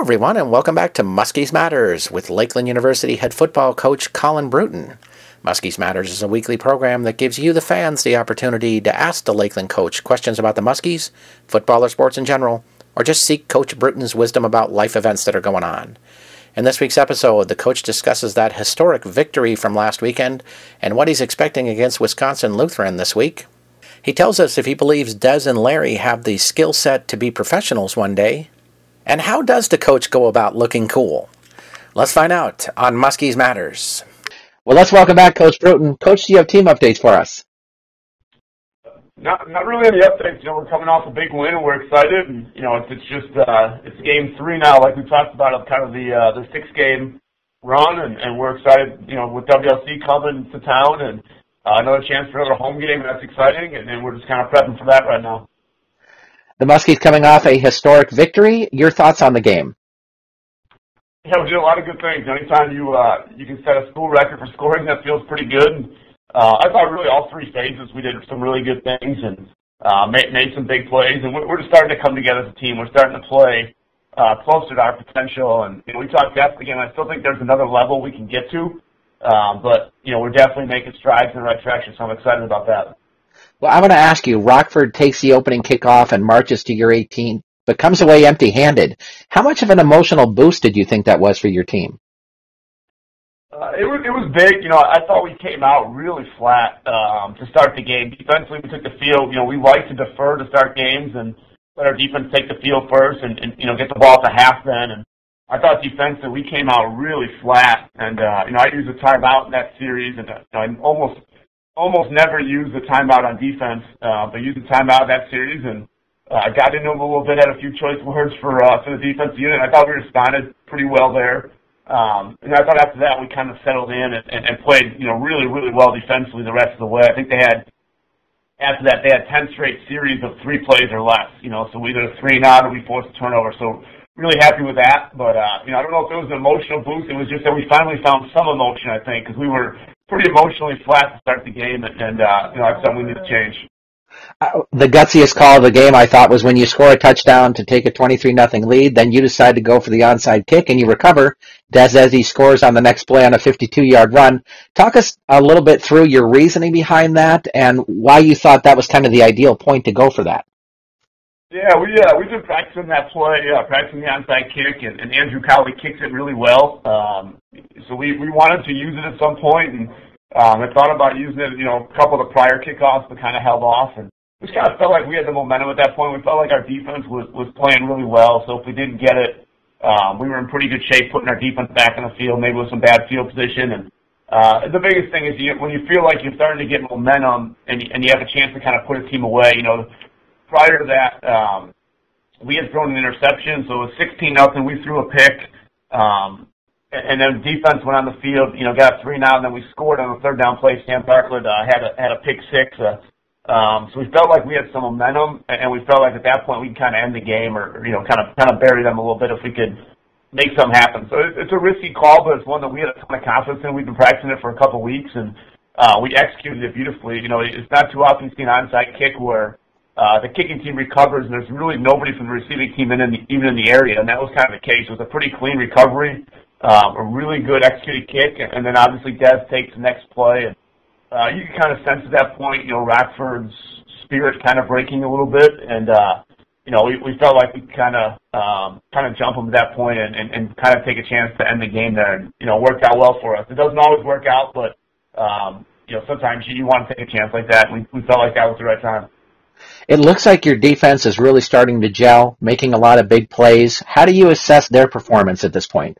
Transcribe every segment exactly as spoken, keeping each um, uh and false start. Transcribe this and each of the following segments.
everyone, and welcome back to Muskies Matters with Lakeland University head football coach Colin Bruton. Muskies Matters is a weekly program that gives you, the fans, the opportunity to ask the Lakeland coach questions about the Muskies, football or sports in general, or just seek Coach Bruton's wisdom about life events that are going on. In this week's episode, the coach discusses that historic victory from last weekend and what he's expecting against Wisconsin Lutheran this week. He tells us if he believes Des and Larry have the skill set to be professionals one day. And how does the coach go about looking cool? Let's find out on Muskies Matters. Well, let's welcome back Coach Bruton. Coach, do you have team updates for us? Not not really any updates. You know, we're coming off a big win and we're excited. And you know, it's it's just uh, it's game three now, like we talked about, of kind of the uh, the six game run, and, and we're excited. You know, with W L C coming to town and uh, another chance for another home game. That's exciting, and, and we're just kind of prepping for that right now. The Muskies coming off a historic victory. Your thoughts on the game? Yeah, we did a lot of good things. Anytime you uh, you can set a school record for scoring, that feels pretty good. And, uh, I thought really all three phases we did some really good things and uh, made, made some big plays. And we're, we're just starting to come together as a team. We're starting to play uh, closer to our potential. And you know, we talked after the game. I still think there's another level we can get to. Uh, but, you know, we're definitely making strides in the right direction, so I'm excited about that. Well, I'm going to ask you, Rockford takes the opening kickoff and marches to your eighteen, but comes away empty-handed. How much of an emotional boost did you think that was for your team? Uh, it was it was big. You know, I thought we came out really flat um, to start the game. Defensively, we took the field. You know, we like to defer to start games and let our defense take the field first and, and you know, get the ball at the half then. And I thought defensively we came out really flat. And, uh, you know, I used a timeout in that series, and uh, I almost – almost never use the timeout on defense, uh, but used the timeout in that series, and I uh, got into them a little bit, had a few choice words for uh, for the defensive unit. I thought we responded pretty well there. Um, and I thought after that we kind of settled in and, and, and played, you know, really, really well defensively the rest of the way. I think they had, after that, they had ten straight series of three plays or less, you know, so we did a three and out or we forced a turnover. So really happy with that. But, uh, you know, I don't know if it was an emotional boost. It was just that we finally found some emotion, I think, because we were pretty emotionally flat to start the game, and, and uh, you know, that's something we need to change. Uh, the gutsiest call of the game, I thought, was when you score a touchdown to take a twenty-three nothing lead, then you decide to go for the onside kick, and you recover. Des Ezzy scores on the next play on a fifty-two yard run. Talk us a little bit through your reasoning behind that and why you thought that was kind of the ideal point to go for that. Yeah, we uh, we've been practicing that play, uh, practicing the onside kick, and, and Andrew Cowley kicks it really well. Um, so we, we wanted to use it at some point, and um, I thought about using it, you know, a couple of the prior kickoffs, but kind of held off. And we just kind of felt like we had the momentum at that point. We felt like our defense was, was playing really well. So if we didn't get it, um, we were in pretty good shape putting our defense back in the field, maybe with some bad field position. And uh, the biggest thing is you, when you feel like you're starting to get momentum and, and you have a chance to kind of put a team away, you know. Prior to that, um, we had thrown an interception, so it was sixteen nothing. We threw a pick, um, and then defense went on the field. You know, got a three and out, and then we scored on the third down play. Sam Bartlett uh, had a had a pick six, uh, um, so we felt like we had some momentum, and we felt like at that point we could kind of end the game, or, or you know, kind of kind of bury them a little bit if we could make something happen. So it's, it's a risky call, but it's one that we had a ton of confidence in. We've been practicing it for a couple of weeks, and uh, we executed it beautifully. You know, it's not too often you see an onside kick where Uh, the kicking team recovers, and there's really nobody from the receiving team in, in the, even in the area, and that was kind of the case. It was a pretty clean recovery, um, a really good executed kick, and then obviously Des takes the next play. And uh, you can kind of sense at that point, you know, Rockford's spirit kind of breaking a little bit, and uh, you know, we, we felt like we kind of um, kind of jump them at that point and, and, and kind of take a chance to end the game there, and you know, worked out well for us. It doesn't always work out, but um, you know, sometimes you, you want to take a chance like that. And we, we felt like that was the right time. It looks like your defense is really starting to gel, making a lot of big plays. How do you assess their performance at this point?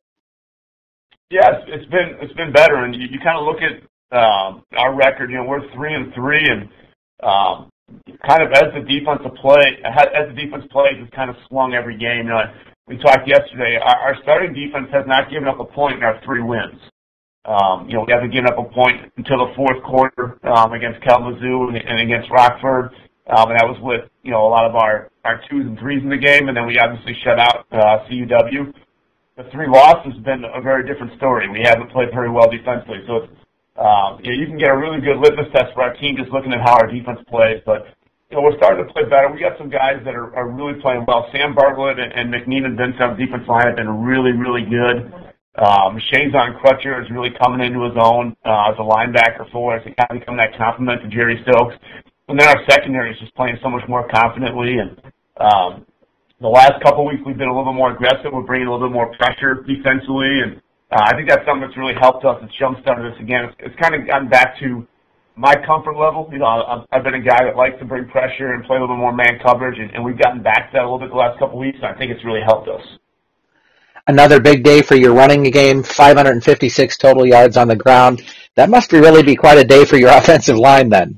Yeah, it's, it's been it's been better, and you, you kind of look at um, our record. You know, we're three and three, and um, kind of as the defensive play, as the defense plays, it's kind of swung every game. You know, we talked yesterday. Our, our starting defense has not given up a point in our three wins. Um, you know, we haven't given up a point until the fourth quarter um, against Kalamazoo and, and against Rockford. Um, and that was with, you know, a lot of our, our twos and threes in the game, and then we obviously shut out uh, C U W. The three losses has been a very different story. We haven't played very well defensively. So it's, um, you know, you can get a really good litmus test for our team just looking at how our defense plays. But you know, we're starting to play better. We got some guys that are, are really playing well. Sam Bartlett and, and McNeem and Vincent on the defense line have been really, really good. Um, Shazon Crutcher is really coming into his own uh, as a linebacker for us. He kind of become that complement to Jerry Stokes. And then our secondary is just playing so much more confidently. And um, the last couple weeks we've been a little bit more aggressive. We're bringing a little bit more pressure defensively. And uh, I think that's something that's really helped us. It's jump-started us again. It's, it's kind of gotten back to my comfort level. You know, I've, I've been a guy that likes to bring pressure and play a little bit more man coverage, and, and we've gotten back to that a little bit the last couple of weeks, and I think it's really helped us. Another big day for your running game, five hundred fifty-six total yards on the ground. That must really be quite a day for your offensive line then.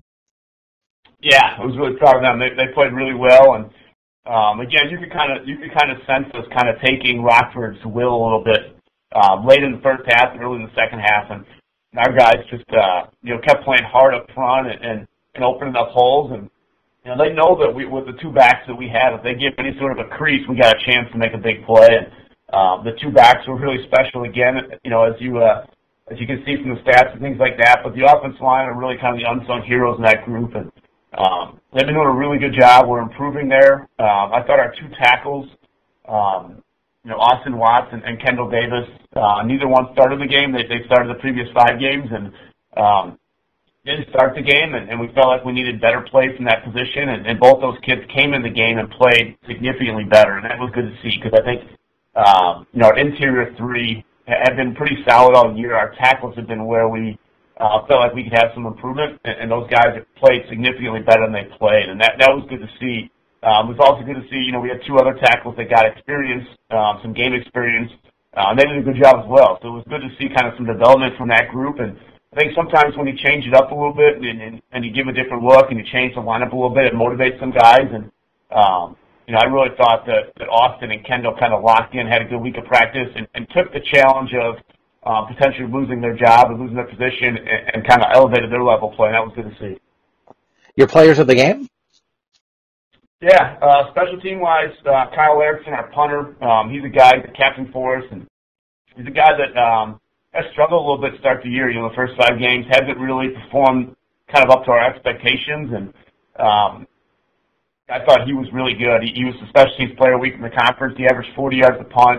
Yeah, I was really proud of them. They, they played really well, and um, again, you could kind of you could kind of sense us kind of taking Rockford's will a little bit um, late in the first half and early in the second half, and our guys just, uh, you know, kept playing hard up front and, and, and opening up holes. And, you know, they know that we, with the two backs that we had, if they give any sort of a crease, we got a chance to make a big play. And um, the two backs were really special again, you know, as you uh, as you can see from the stats and things like that. But the offensive line are really kind of the unsung heroes in that group. And um, they've been doing a really good job. We're improving there. Um, I thought our two tackles, um, you know, Austin Watts and, and Kendall Davis, uh, neither one started the game. They, they started the previous five games and um, didn't start the game, and, and we felt like we needed better play from that position, and, and both those kids came in the game and played significantly better, and that was good to see because I think, um, you know, our interior three have been pretty solid all year. Our tackles have been where we uh, felt like we could have some improvement, and, and those guys have played significantly better than they played, and that, that was good to see. Um, it was also good to see, you know, we had two other tackles that got experience, um, some game experience, uh, and they did a good job as well. So it was good to see kind of some development from that group. And I think sometimes when you change it up a little bit and, and, and you give a different look and you change the lineup a little bit, it motivates some guys. And, um, you know, I really thought that, that Austin and Kendall kind of locked in, had a good week of practice, and, and took the challenge of uh, potentially losing their job or losing their position and, and kind of elevated their level of play. And that was good to see. Your players of the game? Yeah, uh, special team-wise, uh, Kyle Erickson, our punter, um, he's a guy, the captain for us, and he's a guy that um, has struggled a little bit to start the year. You know, the first five games hasn't really performed kind of up to our expectations, and um, I thought he was really good. He, he was the special teams player of the week in the conference. He averaged forty yards a punt.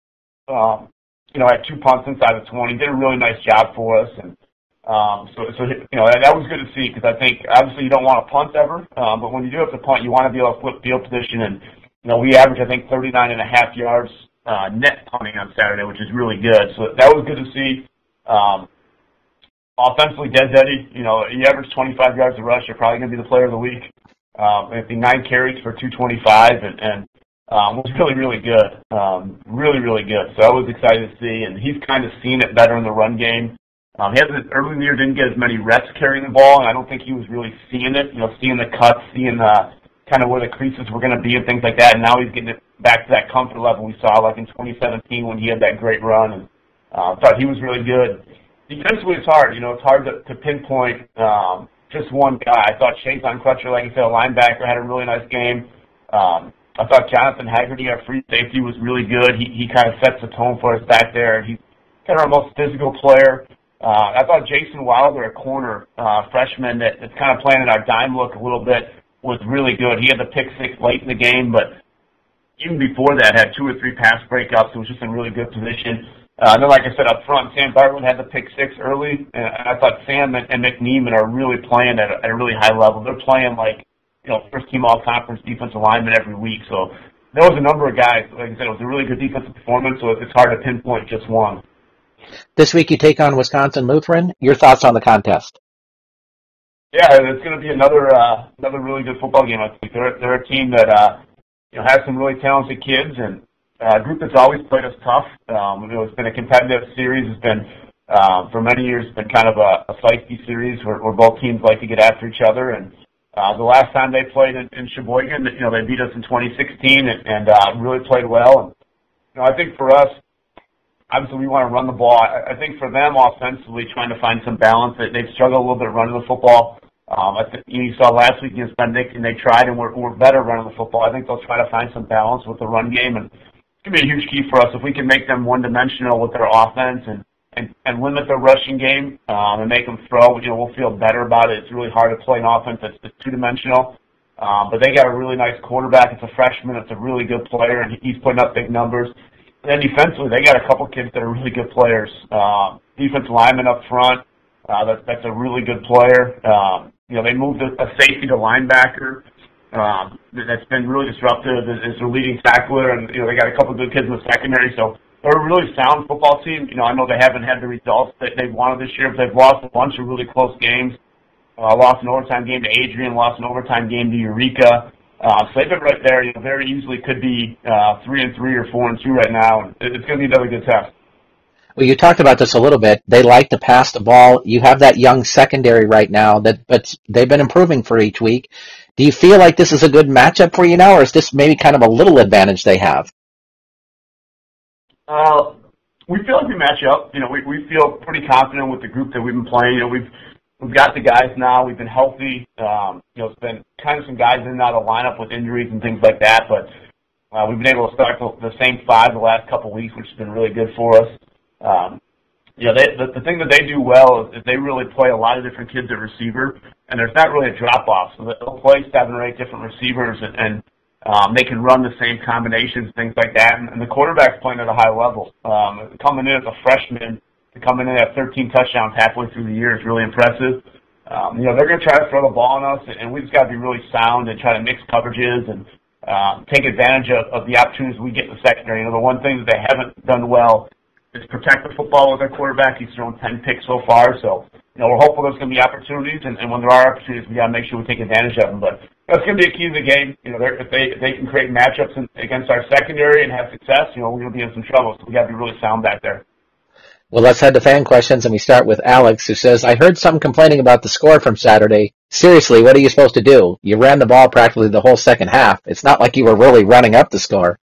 Um, you know, had two punts inside the twenty. Did a really nice job for us, and Um, so, so, you know, that, that was good to see because I think obviously you don't want to punt ever, um, but when you do have to punt, you want to be able to flip field position. And, you know, we averaged, I think, thirty-nine and a half yards uh, net punting on Saturday, which is really good. So that was good to see. Um, offensively, Des Eddy, you know, he averaged twenty-five yards a rush. You're probably going to be the player of the week. Um, I think nine carries for two twenty-five and, and um, was really, really good. Um, really, really good. So I was excited to see. And he's kind of seen it better in the run game. Um, he hasn't, early in the year didn't get as many reps carrying the ball, and I don't think he was really seeing it, you know, seeing the cuts, seeing uh, kind of where the creases were going to be and things like that, and now he's getting it back to that comfort level we saw like in twenty seventeen when he had that great run, and I uh, thought he was really good. Defensively, it's hard, you know, it's hard to, to pinpoint um, just one guy. I thought Shazon Crutcher, like I said, a linebacker, had a really nice game. Um, I thought Jonathan Haggerty, our free safety, was really good. He, he kind of sets the tone for us back there. He's kind of our most physical player. Uh, I thought Jason Wilder, a corner uh, freshman that, that's kind of playing in our dime look a little bit, was really good. He had the pick six late in the game, but even before that had two or three pass breakups. It was just in really good position. Uh, and then, like I said, up front, Sam Bartlett had the pick six early, and I thought Sam and, and McNeeman are really playing at a, at a really high level. They're playing like, you know, first-team all-conference defensive lineman every week. So there was a number of guys. Like I said, it was a really good defensive performance, so it's hard to pinpoint just one. This week you take on Wisconsin Lutheran. Your thoughts on the contest? Yeah, it's going to be another uh, another really good football game. I think they're they're a team that uh, you know has some really talented kids and uh, a group that's always played us tough. Um, you know, it's been a competitive series. It's been uh, for many years. It's been kind of a, a feisty series where, where both teams like to get after each other. And uh, the last time they played in, in Sheboygan, you know, they beat us in twenty sixteen and, and uh, really played well. And you know, I think for us, obviously, we want to run the ball. I think for them, offensively, trying to find some balance. They've struggled a little bit running the football. Um, I think you saw last week against Benedict, and they tried and were, were better running the football. I think they'll try to find some balance with the run game, and it's going to be a huge key for us if we can make them one-dimensional with their offense and, and, and limit their rushing game um, and make them throw. You know, we'll feel better about it. It's really hard to play an offense that's, that's two-dimensional. Um, but they got a really nice quarterback. It's a freshman. It's a really good player, and he's putting up big numbers. And then defensively, they got a couple kids that are really good players. Um, defensive lineman up front, uh, that, that's a really good player. Um, you know, they moved a, a safety to linebacker. Um, that's been really disruptive as their leading tackler, and you know they got a couple of good kids in the secondary. So they're a really sound football team. You know, I know they haven't had the results that they wanted this year, but they've lost a bunch of really close games. Uh, lost an overtime game to Adrian, lost an overtime game to Eureka. Uh, so they've been right there. You know, very easily could be uh, three and three or four and two right now. It's going to be another good test. Well, you talked about this a little bit. They like to pass the ball. You have that young secondary right now, that, but they've been improving for each week. Do you feel like this is a good matchup for you now, or is this maybe kind of a little advantage they have? Uh, we feel like we match up. You know, we, we feel pretty confident with the group that we've been playing. You know, we've we've got the guys now. We've been healthy. Um, you know, it's been kind of some guys in and out of the lineup with injuries and things like that, but uh, we've been able to start the, the same five the last couple of weeks, which has been really good for us. Um, you know, they, the, the thing that they do well is, is they really play a lot of different kids at receiver, and there's not really a drop-off. So they'll play seven or eight different receivers, and, and um, they can run the same combinations, things like that. And, and the quarterback's playing at a high level. Um, coming in as a freshman, to coming in at thirteen touchdowns halfway through the year is really impressive. Um, you know, they're going to try to throw the ball on us, and we just got to be really sound and try to mix coverages and um, take advantage of, of the opportunities we get in the secondary. You know, the one thing that they haven't done well is protect the football with their quarterback. He's thrown ten picks so far, so you know we're hopeful there's going to be opportunities, and, and when there are opportunities, we got to make sure we take advantage of them. But that's going to be a key to the game. You know, if they if they can create matchups in, against our secondary and have success, you know, we're going to be in some trouble. So we got to be really sound back there. Well, let's head to fan questions, and we start with Alex, who says, I heard some complaining about the score from Saturday. Seriously, what are you supposed to do? You ran the ball practically the whole second half. It's not like you were really running up the score.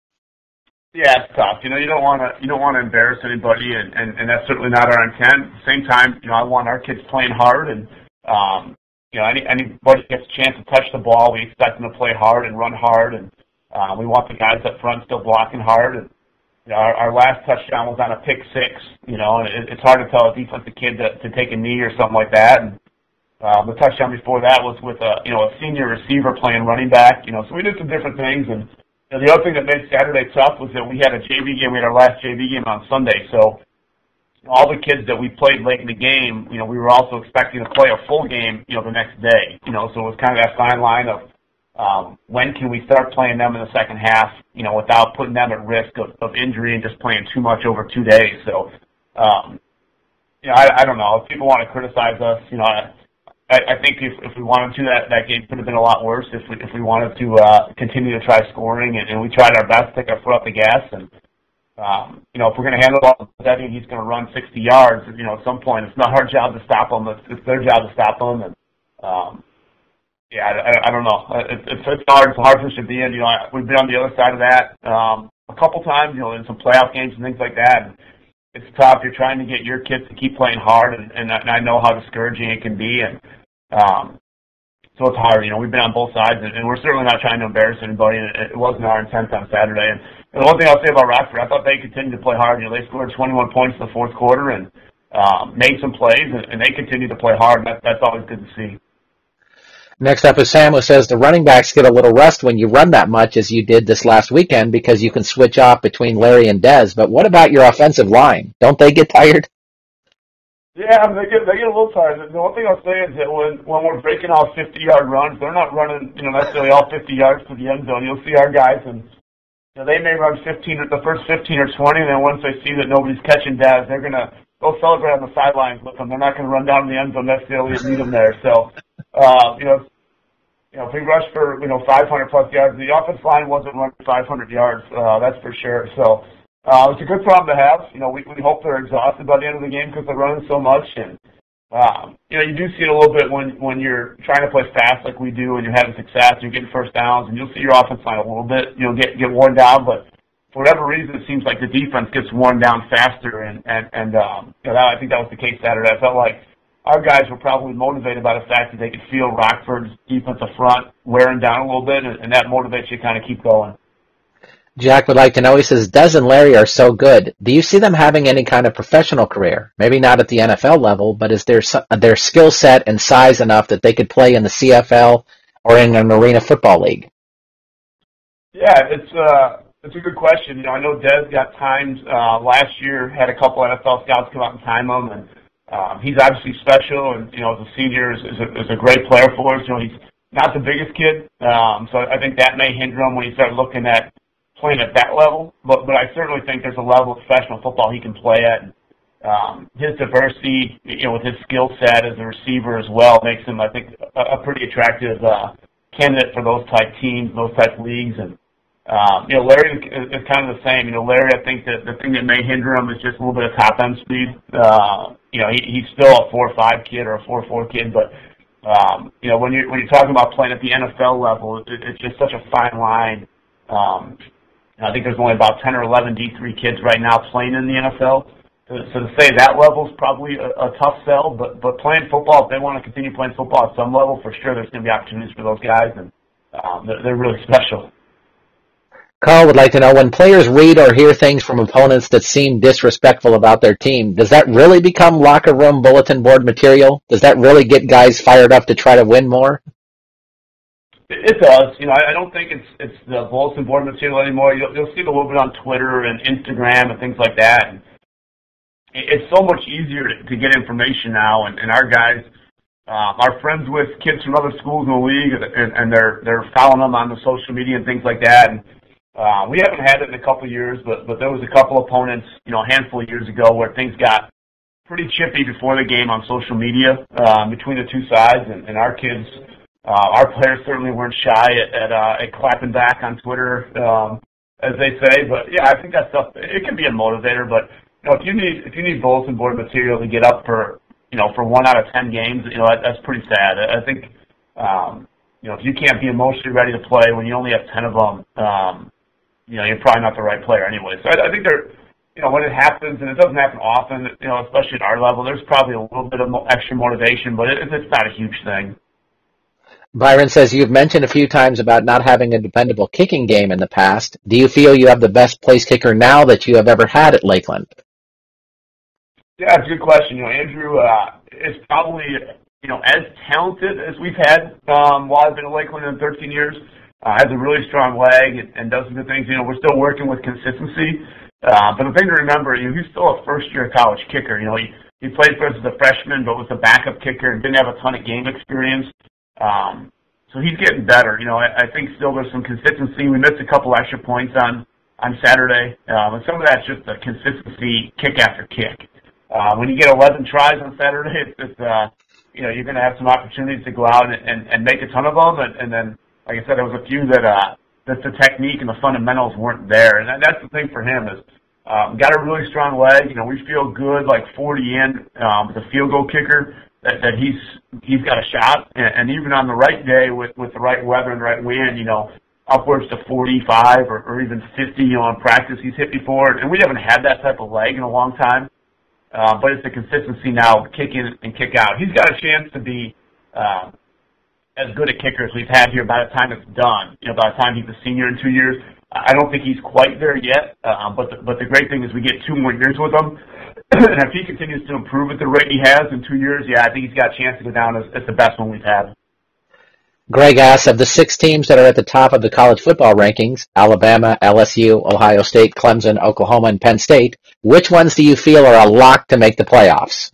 Yeah, it's tough. You know, you don't want to you don't want to embarrass anybody, and, and, and that's certainly not our intent. At the same time, you know, I want our kids playing hard, and um, you know, any anybody gets a chance to touch the ball, we expect them to play hard and run hard, and uh, we want the guys up front still blocking hard. And you know, our, our last touchdown was on a pick six. You know, and it, it's hard to tell a defensive kid to, to take a knee or something like that. And uh, the touchdown before that was with a you know a senior receiver playing running back. You know, so we did some different things. And you know, the other thing that made Saturday tough was that we had a J V game. We had our last J V game on Sunday, so all the kids that we played late in the game, you know, we were also expecting to play a full game, you know, the next day. You know, so it was kind of that fine line of um, when can we start playing them in the second half, you know, without putting them at risk of, of injury and just playing too much over two days. So, um, you know, I, I don't know. If people want to criticize us, you know, I, I think if, if we wanted to, that, that game could have been a lot worse if we, if we wanted to uh, continue to try scoring, and, and we tried our best to take our foot off the gas. And, um, you know, if we're going to handle the ball, I think he's going to run sixty yards, you know, at some point. It's not our job to stop him. It's, it's their job to stop him. And, um, yeah, I, I don't know. It, it's, it's hard. It's a hard position to be in. You know, I, we've been on the other side of that um, a couple times, you know, in some playoff games and things like that. And it's tough. You're trying to get your kids to keep playing hard, and, and, and I know how discouraging it can be. And, Um, so it's hard, you know, we've been on both sides, and, and we're certainly not trying to embarrass anybody, and it, it wasn't our intent on Saturday. And, and the one thing I'll say about Rockford, I thought they continued to play hard. You know, they scored twenty-one points in the fourth quarter and um, made some plays, and, and they continued to play hard. That, that's always good to see. Next up is Sam, who says the running backs get a little rest when you run that much as you did this last weekend because you can switch off between Larry and Dez. But what about your offensive line? Don't they get tired? Yeah, I mean, they get they get a little tired. The one thing I'll say is that when when we're breaking off fifty-yard runs, they're not running, you know, necessarily all fifty yards to the end zone. You'll see our guys, and you know, they may run fifteen, the first fifteen or twenty, and then once they see that nobody's catching Daz, they're gonna go celebrate on the sidelines with them. They're not gonna run down the end zone necessarily and meet them there. So, uh, you know, you know, if we rush for you know five hundred plus yards, the offensive line wasn't running five hundred yards. Uh, that's for sure. So. Uh, it's a good problem to have. You know, we, we hope they're exhausted by the end of the game because they're running so much. And, um, you know, you do see it a little bit when, when you're trying to play fast like we do and you're having success and you're getting first downs, and you'll see your offense line a little bit, you know, get, get worn down. But for whatever reason, it seems like the defense gets worn down faster. And, and, and um, you know, that, I think that was the case Saturday. I felt like our guys were probably motivated by the fact that they could feel Rockford's defensive front wearing down a little bit, and, and that motivates you to kind of keep going. Jack would like to know, he says, Dez and Larry are so good. Do you see them having any kind of professional career? Maybe not at the N F L level, but is their their skill set and size enough that they could play in the C F L or in an arena football league? Yeah, it's uh, it's a good question. You know, I know Des got timed uh, last year, had a couple N F L scouts come out and time him, and um, he's obviously special, and, you know, as a senior is, is, a, is a great player for us. You know, he's not the biggest kid, um, so I think that may hinder him when you start looking at playing at that level, but, but I certainly think there's a level of professional football he can play at. Um, his diversity, you know, with his skill set as a receiver as well, makes him, I think, a, a pretty attractive uh, candidate for those type teams, those type leagues. And um, you know, Larry is, is kind of the same. You know, Larry, I think that the thing that may hinder him is just a little bit of top end speed. Uh, you know, he, he's still a four five kid or a four four kid, but um, you know, when you when you're talking about playing at the N F L level, it, it's just such a fine line. Um, I think there's only about ten or eleven D three kids right now playing in the N F L. So to say that level is probably a, a tough sell, but but playing football, if they want to continue playing football at some level, for sure there's going to be opportunities for those guys, and um, they're, they're really special. Carl would like to know, when players read or hear things from opponents that seem disrespectful about their team, does that really become locker room bulletin board material? Does that really get guys fired up to try to win more? It does. You know, I don't think it's it's the bulletin board material anymore. You'll, you'll see it a little bit on Twitter and Instagram and things like that. And it's so much easier to, to get information now, and, and our guys uh, are friends with kids from other schools in the league, and, and they're they're following them on the social media and things like that. And uh, we haven't had it in a couple of years, but but there was a couple opponents, you know, a handful of years ago where things got pretty chippy before the game on social media um, between the two sides, and, and our kids, uh, our players certainly weren't shy at at, uh, at clapping back on Twitter, um, as they say. But yeah, I think that stuff, it can be a motivator, but you know, if you need if you need bulletin board material to get up for you know for one out of ten games, you know that, that's pretty sad. I think um, you know if you can't be emotionally ready to play when you only have ten of them, um, you know you're probably not the right player anyway. So I, I think there, you know, when it happens, and it doesn't happen often, you know, especially at our level, there's probably a little bit of extra motivation, but it, it's not a huge thing. Byron says, you've mentioned a few times about not having a dependable kicking game in the past. Do you feel you have the best place kicker now that you have ever had at Lakeland? Yeah, it's a good question. You know, Andrew uh, is probably, you know, as talented as we've had um, while I've been at Lakeland in thirteen years. Uh, has a really strong leg and, and does some good things. You know, we're still working with consistency. Uh, but the thing to remember, you know, he's still a first-year college kicker. You know, he, he played for us as a freshman, but was a backup kicker and didn't have a ton of game experience. Um, so he's getting better. You know, I, I think still there's some consistency. We missed a couple extra points on, on Saturday. Um, and some of that's just the consistency kick after kick. Uh, when you get eleven tries on Saturday, it's, it's uh, you know, you're going to have some opportunities to go out and, and, and make a ton of them. And, and then, like I said, there was a few that, uh, that the technique and the fundamentals weren't there. And that, that's the thing for him is, um, got a really strong leg. You know, we feel good, like forty in, um, with a field goal kicker, that, that he's, he's got a shot. And, and even on the right day with, with the right weather and the right wind, you know, upwards to forty-five or, or even fifty, you know, in practice he's hit before. And we haven't had that type of leg in a long time. Uh, but it's the consistency now, kick in and kick out. He's got a chance to be uh, as good a kicker as we've had here by the time it's done. You know, by the time he's a senior in two years, I don't think he's quite there yet. Uh, but the, but the great thing is we get two more years with him, and if he continues to improve at the rate he has in two years, yeah, I think he's got a chance to go down as, as the best one we've had. Greg asks, of the six teams that are at the top of the college football rankings, Alabama, L S U, Ohio State, Clemson, Oklahoma, and Penn State, which ones do you feel are a lock to make the playoffs?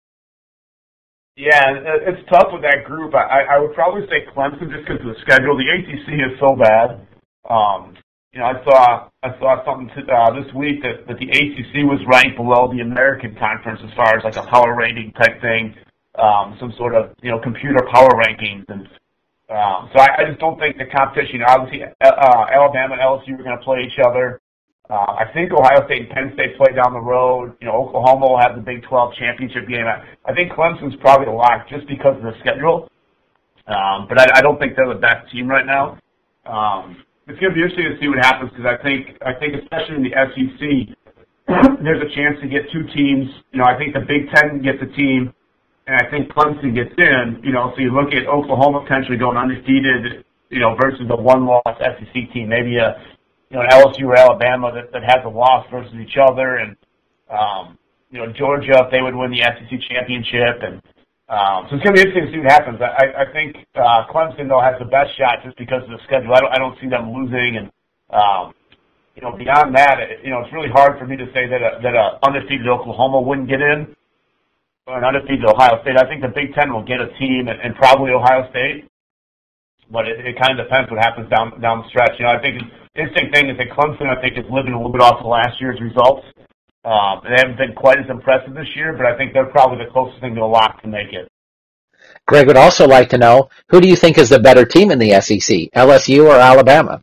Yeah, it's tough with that group. I, I would probably say Clemson just because of the schedule. The A C C is so bad. Um, you know, I saw I saw something to, uh, this week that, that the A C C was ranked below the American Conference as far as like a power rating type thing, um, some sort of, you know, computer power rankings. And Um, so I, I just don't think the competition, obviously, uh, Alabama and L S U are going to play each other. Uh, I think Ohio State and Penn State play down the road. You know, Oklahoma will have the Big twelve championship game. I, I think Clemson's probably the lock just because of the schedule. Um, but I, I don't think they're the best team right now. Um, it's going to be interesting to see what happens because I think, I think especially in the S E C, there's a chance to get two teams. You know, I think the Big Ten gets a team. And I think Clemson gets in, you know, so you look at Oklahoma potentially going undefeated, you know, versus a one-loss S E C team, maybe a, you know, an L S U or Alabama that, that has a loss versus each other, and, um, you know, Georgia, if they would win the S E C championship, and, Um, so it's going to be interesting to see what happens. I, I think uh, Clemson, though, has the best shot just because of the schedule. I don't, I don't see them losing. And, um, you know, beyond that, it, you know, it's really hard for me to say that a, that a undefeated Oklahoma wouldn't get in or an undefeated Ohio State. I think the Big Ten will get a team and, and probably Ohio State. But it, it kind of depends what happens down down the stretch. You know, I think the interesting thing is that Clemson, I think, is living a little bit off of last year's results. Um, they haven't been quite as impressive this year, but I think they're probably the closest thing to a lock to make it. Greg would also like to know, who do you think is the better team in the S E C, L S U or Alabama?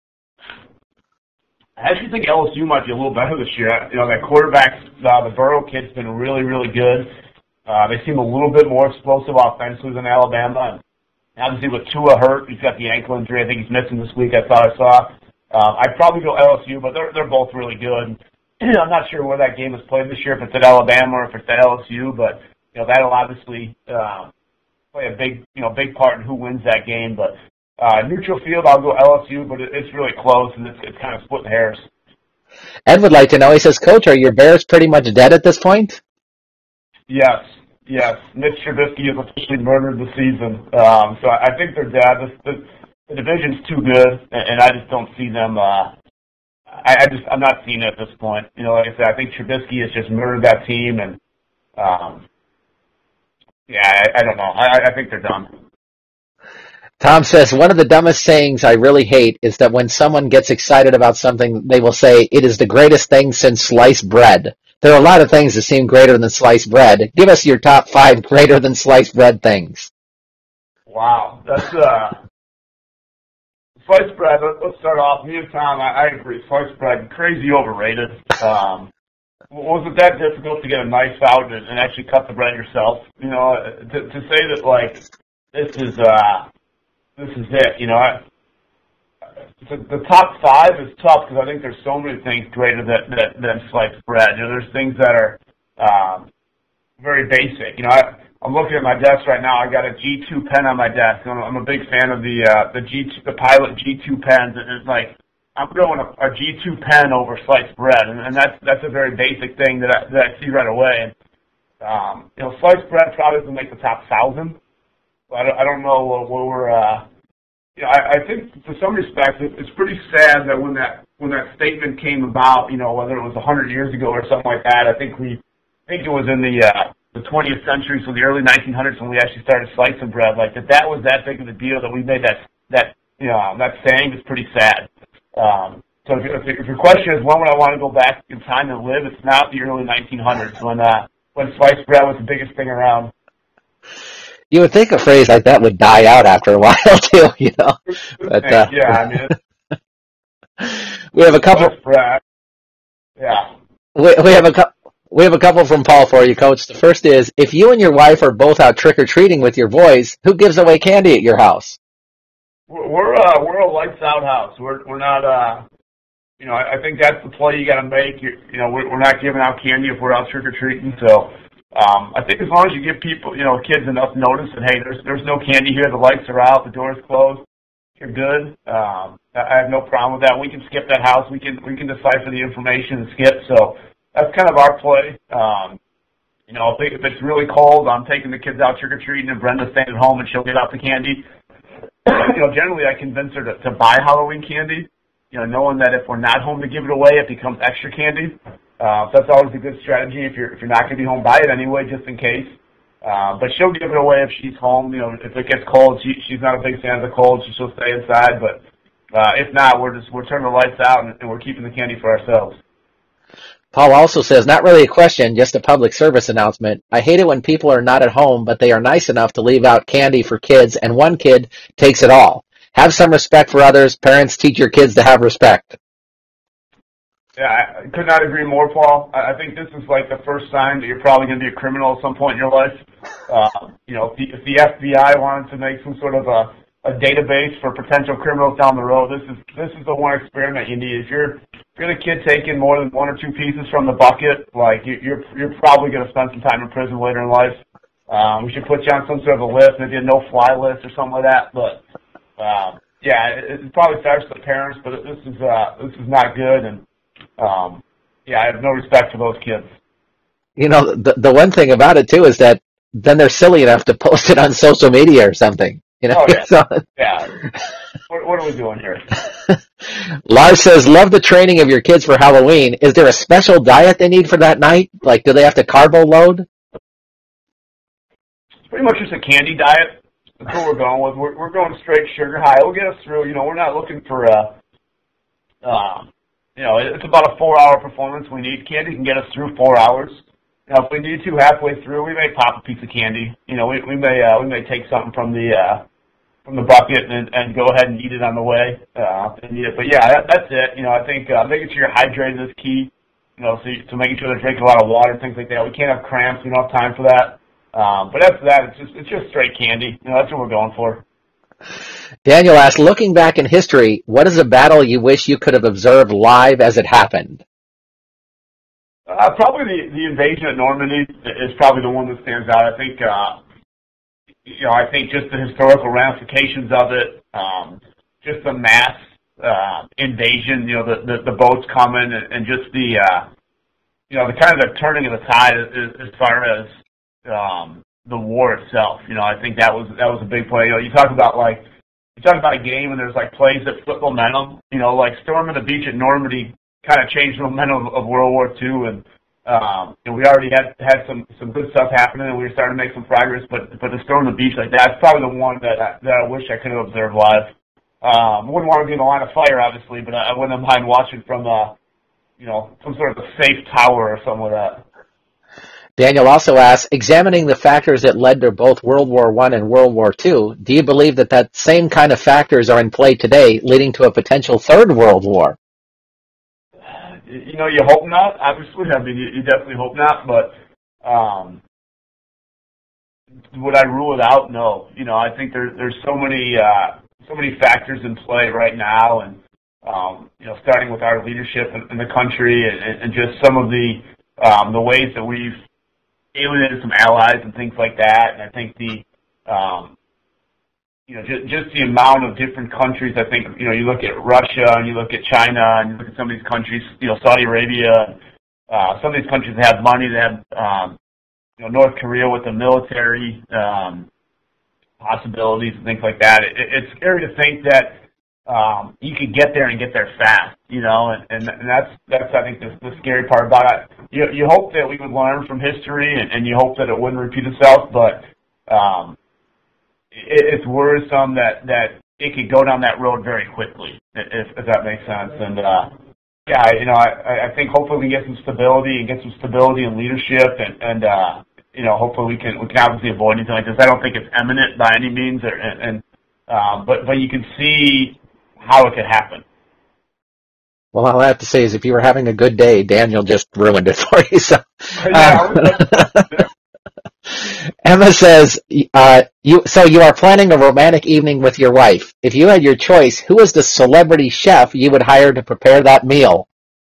I actually think L S U might be a little better this year. You know, that quarterback, uh, the Burrow kid's been really, really good. Uh, they seem a little bit more explosive offensively than Alabama. And obviously with Tua hurt, he's got the ankle injury. I think he's missing this week, I thought I saw. Um, I'd probably go L S U, but they're, they're both really good. I'm not sure where that game is played this year, if it's at Alabama or if it's at L S U, but you know that'll obviously um, play a big, you know, big part in who wins that game. But uh, neutral field, I'll go L S U, but it, it's really close and it's, it's kind of splitting hairs. Ed would like to know. He says, "Coach, are your Bears pretty much dead at this point?" Yes, yes. Mitch Trubisky has officially murdered the season, um, so I think they're dead. The, the, the division's too good, and, and I just don't see them. Uh, I, I just, I'm not seeing it at this point. You know, like I said, I think Trubisky has just murdered that team, and um, yeah, I, I don't know. I, I think they're done. Tom says, one of the dumbest sayings I really hate is that when someone gets excited about something, they will say, it is the greatest thing since sliced bread. There are a lot of things that seem greater than sliced bread. Give us your top five greater than sliced bread things. Wow, that's uh. Sliced bread, let's start off. Me and Tom, I, I agree. Sliced bread, crazy overrated. Um, was it that difficult to get a knife out and, and actually cut the bread yourself? You know, to, to say that, like, this is, uh, this is it, you know. I, the, the top five is tough because I think there's so many things greater than, than, than sliced bread. You know, there's things that are um, very basic. You know, I, I'm looking at my desk right now. I got a G two pen on my desk. I'm, I'm a big fan of the uh, the G two, the Pilot G two pens. It's like I'm going a, a G two pen over sliced bread, and, and that's that's a very basic thing that I, that I see right away. And, um, you know, sliced bread probably doesn't make the top thousand. But I don't, I don't know what we're. Uh, you know, I, I think to some respects it, it's pretty sad that when that when that statement came about, you know, whether it was a hundred years ago or something like that. I think we I think it was in the. Uh, the twentieth century, so the early nineteen hundreds when we actually started slicing bread, like that that was that big of a deal that we made that, that you know, that saying is pretty sad. Um, so if, if, if your question is when would I want to go back in time and live, it's not the early nineteen hundreds when, uh, when sliced bread was the biggest thing around. You would think a phrase like that would die out after a while too, you know. But, uh, yeah, I mean, it's, we have a couple. Bread. Yeah. We, we have a couple. We have a couple from Paul for you, Coach. The first is, if you and your wife are both out trick-or-treating with your boys, who gives away candy at your house? We're we're, uh, we're a lights-out house. We're we're not. Uh, you know, I, I think that's the play you got to make. You, you know, we're, we're not giving out candy if we're out trick-or-treating. So, um, I think as long as you give people, you know, kids enough notice that hey, there's there's no candy here. The lights are out. The door's closed. You're good. Um, I have no problem with that. We can skip that house. We can we can decipher the information and skip. So. That's kind of our play. Um, you know, if, if it's really cold, I'm taking the kids out trick-or-treating and Brenda's staying at home and she'll get out the candy. You know, generally I convince her to, to buy Halloween candy, you know, knowing that if we're not home to give it away, it becomes extra candy. Uh, so that's always a good strategy if you're if you're not going to be home, buy it anyway just in case. Uh, but she'll give it away if she's home. You know, if it gets cold, she, she's not a big fan of the cold, so she'll stay inside. But uh, if not, we're just we're turning the lights out and, and we're keeping the candy for ourselves. Paul also says, not really a question, just a public service announcement. I hate it when people are not at home, but they are nice enough to leave out candy for kids, and one kid takes it all. Have some respect for others. Parents, teach your kids to have respect. Yeah, I could not agree more, Paul. I think this is like the first sign that you're probably going to be a criminal at some point in your life. Uh, you know, if the, if the F B I wanted to make some sort of a, a database for potential criminals down the road, this is this is the one experiment you need. If you're If you're the kid taking more than one or two pieces from the bucket, like you, you're you're probably going to spend some time in prison later in life. Um, we should put you on some sort of a list, maybe a no-fly list or something like that. But um, yeah, it, it probably starts with the parents, but this is uh, this is not good, and um, yeah, I have no respect for those kids. You know, the the one thing about it too is that then they're silly enough to post it on social media or something. You know? Oh, yeah. So, yeah. What, what are we doing here? Lars says, love the training of your kids for Halloween. Is there a special diet they need for that night? Like, do they have to carbo load? It's pretty much just a candy diet. That's what we're going with. We're, we're going straight sugar high. It'll get us through. You know, we're not looking for a, uh, you know, it's about a four-hour performance we need. Candy can get us through four hours. You know, if we need to halfway through, we may pop a piece of candy. You know, we, we may uh, we may take something from the uh, from the bucket and, and go ahead and eat it on the way. Uh, and eat it. But yeah, that, that's it. You know, I think uh, making sure you're hydrated is key. You know, so, you, so making sure they're drinking a lot of water and things like that. We can't have cramps. We don't have time for that. Um, but after that, it's just it's just straight candy. You know, that's what we're going for. Daniel asks, looking back in history, what is a battle you wish you could have observed live as it happened? Uh, probably the, the invasion at Normandy is probably the one that stands out. I think, uh, you know, I think just the historical ramifications of it, um, just the mass uh, invasion, you know, the, the, the boats coming, and, and just the, uh, you know, the kind of the turning of the tide as, as far as um, the war itself. You know, I think that was that was a big play. You know, you talk about like you talk about a game and there's like plays that flip momentum. You know, like storming the beach at Normandy kind of changed the momentum of World War Two, and um, you know, we already had had some some good stuff happening, and we were starting to make some progress. But but to storm the beach like that's probably the one that I, that I wish I could have observed live. Um, I wouldn't want to be in the line of fire, obviously, but I wouldn't mind watching from uh, you know, some sort of a safe tower or something like that. Daniel also asks, examining the factors that led to both World War One and World War Two, do you believe that that same kind of factors are in play today, leading to a potential third World War? You know, you hope not. Obviously, I mean, you, you definitely hope not. But um, would I rule it out? No. You know, I think there, there's so many uh, so many factors in play right now, and um, you know, starting with our leadership in, in the country, and, and just some of the um, the ways that we've alienated some allies and things like that. And I think the um, you know, just, just the amount of different countries. I think, you know, you look at Russia and you look at China and you look at some of these countries, you know, Saudi Arabia, uh, some of these countries that have money, that have, um, you know, North Korea with the military um, possibilities and things like that. It, it's scary to think that um, you could get there and get there fast, you know, and, and, and that's, that's, I think, the, the scary part about it. You, you hope that we would learn from history, and, and you hope that it wouldn't repeat itself, but um, it's worrisome that, that it could go down that road very quickly, if, if that makes sense. And, uh, yeah, you know, I, I think hopefully we can get some stability and get some stability in leadership, and, and uh, you know, hopefully we can we can obviously avoid anything like this. I don't think it's imminent by any means, or, and, and uh, but but you can see how it could happen. Well, all I have to say is if you were having a good day, Daniel just ruined it for you. So. Yeah, Um, Emma says, uh, "You so you are planning a romantic evening with your wife. If you had your choice, who is the celebrity chef you would hire to prepare that meal?"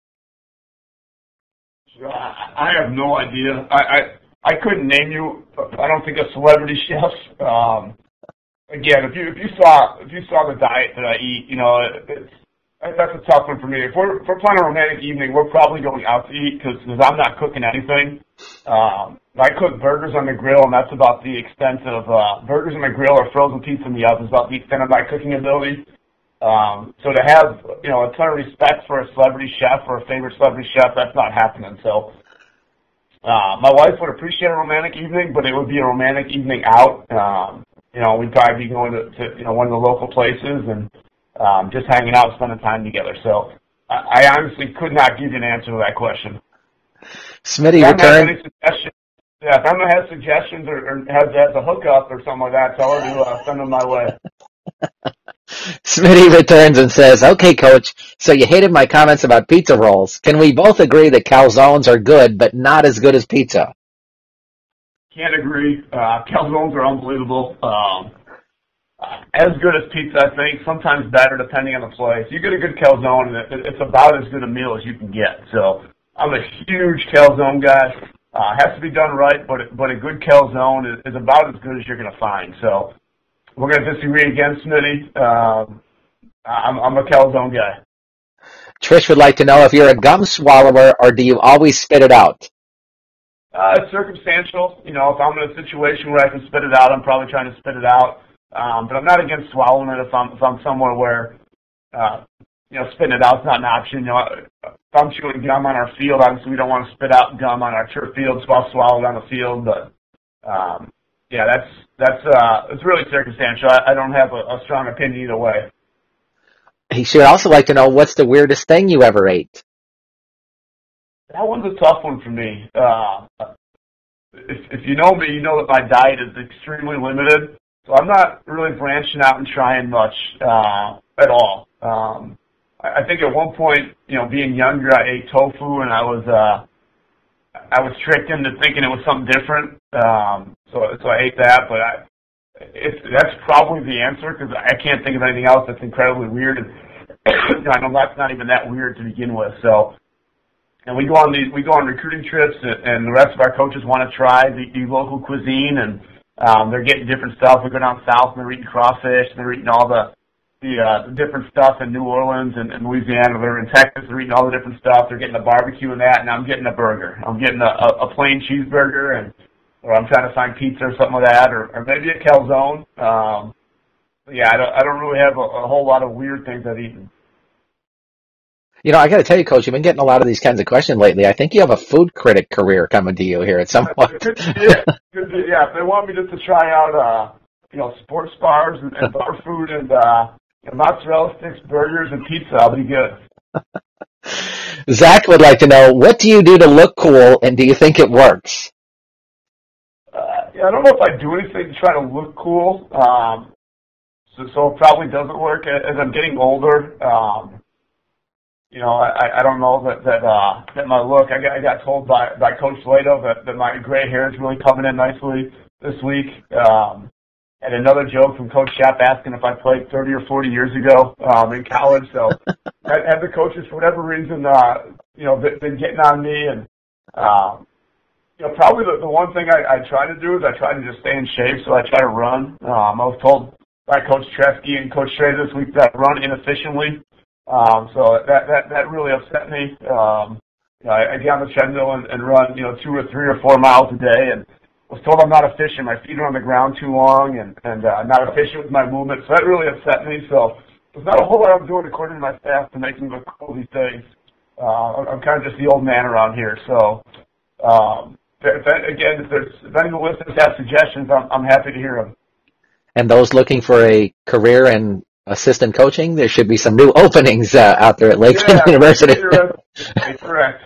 I have no idea. I, I I couldn't name you. I don't think a celebrity chef. Um, again, if you if you saw if you saw the diet that I eat, you know, it, it's that's a tough one for me. If we're if we're planning a romantic evening, we're probably going out to eat because I'm not cooking anything. Um, I cook burgers on the grill, and that's about the extent of uh, burgers on the grill or frozen pizza in the oven is about the extent of my cooking ability. Um, so to have, you know, a ton of respect for a celebrity chef or a favorite celebrity chef, that's not happening. So uh, my wife would appreciate a romantic evening, but it would be a romantic evening out. Um, you know, we'd probably be going to, to you know one of the local places and um, just hanging out, spending time together. So I, I honestly could not give you an answer to that question. Smitty returned. Yeah, if Emma has suggestions or, or has, has a hookup or something like that, tell her to uh, send them my way. Smitty returns and says, "Okay, Coach, so you hated my comments about pizza rolls. Can we both agree that calzones are good, but not as good as pizza?" Can't agree. Uh, calzones are unbelievable. Um, uh, as good as pizza, I think. Sometimes better, depending on the place. You get a good calzone, and it, it's about as good a meal as you can get. So I'm a huge calzone guy. Uh, has to be done right, but but a good calzone is, is about as good as you're going to find. So we're going to disagree again, Smitty. Um, I'm, I'm a calzone guy. Trish would like to know if you're a gum swallower or do you always spit it out? Uh, it's circumstantial. You know, if I'm in a situation where I can spit it out, I'm probably trying to spit it out. Um, but I'm not against swallowing it if I'm if I'm somewhere where, uh, you know, spitting it out's not an option. You know, if I'm chewing gum on our field, obviously we don't want to spit out gum on our turf field, so I'll swallow it on the field. But um, yeah, that's that's uh, it's really circumstantial. I, I don't have a, a strong opinion either way. He should also like to know, what's the weirdest thing you ever ate? That one's a tough one for me. Uh, if, if you know me, you know that my diet is extremely limited, so I'm not really branching out and trying much uh, at all. Um, I, I think at one point, you know, being younger, I ate tofu, and I was uh, I was tricked into thinking it was something different. Um, so so I ate that, but I, it's, that's probably the answer because I can't think of anything else that's incredibly weird. And I know that's not even that weird to begin with. So. And we go on these, we go on recruiting trips, and the rest of our coaches want to try the, the local cuisine, and um, they're getting different stuff. We go down south, and they're eating crawfish, and they're eating all the the, uh, the different stuff in New Orleans and, and Louisiana. They're in Texas, they're eating all the different stuff. They're getting a barbecue and that, and I'm getting a burger. I'm getting a, a, a plain cheeseburger, and or I'm trying to find pizza or something like that, or, or maybe a calzone. Um, but yeah, I don't, I don't really have a, a whole lot of weird things I've eaten. You know, I got to tell you, Coach, you've been getting a lot of these kinds of questions lately. I think you have a food critic career coming to you here at some point. yeah, yeah, if they want me just to try out, uh, you know, sports bars and, and bar food and uh, you know, mozzarella sticks, burgers, and pizza, I'll be good. Zach would like to know, what do you do to look cool, and do you think it works? Uh, yeah, I don't know if I do anything to try to look cool, um, so, so it probably doesn't work. As I'm getting older, um, You know, I, I don't know that that uh, that my look. I got I got told by by Coach Slato that, that my gray hair is really coming in nicely this week. Um, and another joke from Coach Shep asking if I played thirty or forty years ago um, in college. So, had, had the coaches for whatever reason, uh, you know, been, been getting on me. And um, you know, probably the, the one thing I, I try to do is I try to just stay in shape. So I try to run. Um, I was told by Coach Tresky and Coach Trey this week that I run inefficiently. Um, so that, that, that really upset me. Um, you know, I, I get on the treadmill and, and run, you know, two or three or four miles a day, and was told I'm not efficient. My feet are on the ground too long, and, and, uh, not efficient with my movement. So that really upset me. So there's not a whole lot I'm doing according to my staff to make me look cool these days. Uh, I'm kind of just the old man around here. So, um, if, again, if there's, if any of the listeners have suggestions, I'm, I'm happy to hear them. And those looking for a career in assistant coaching, there should be some new openings uh, out there at Lakeland yeah, University. Correct.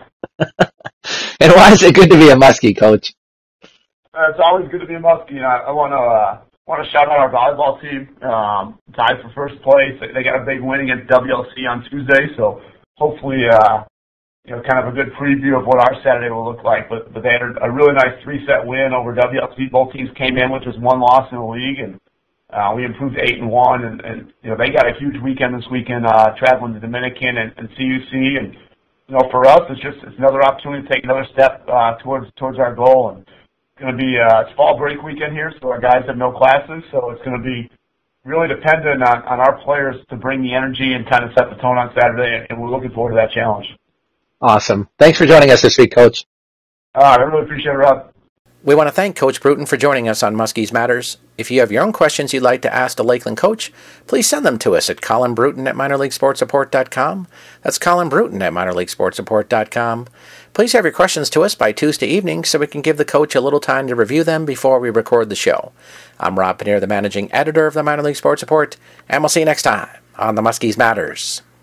And why is it good to be a Muskie, Coach? Uh, it's always good to be a Muskie. I, I want to uh, want to shout out our volleyball team. Um, tied for first place. They got a big win against W L C on Tuesday, so hopefully, uh, you know, kind of a good preview of what our Saturday will look like. But but they had a really nice three-set win over W L C. Both teams came in with just one loss in the league, and Uh, we improved eight and one, and, and you know they got a huge weekend this weekend, uh, traveling to Dominican and, and C U C, and you know for us it's just it's another opportunity to take another step uh, towards towards our goal. And it's going to be uh, it's fall break weekend here, so our guys have no classes, so it's going to be really dependent on, on our players to bring the energy and kind of set the tone on Saturday, and we're looking forward to that challenge. Awesome. Thanks for joining us this week, Coach. Uh, I really appreciate it, Rob. We want to thank Coach Bruton for joining us on Muskies Matters. If you have your own questions you'd like to ask the Lakeland coach, please send them to us at Colin Bruton at minor league sports report dot com. That's Colin Bruton at minor league sports report dot com. Please have your questions to us by Tuesday evening so we can give the coach a little time to review them before we record the show. I'm Rob Paneer, the managing editor of the Minor League Sports Report, and we'll see you next time on the Muskies Matters.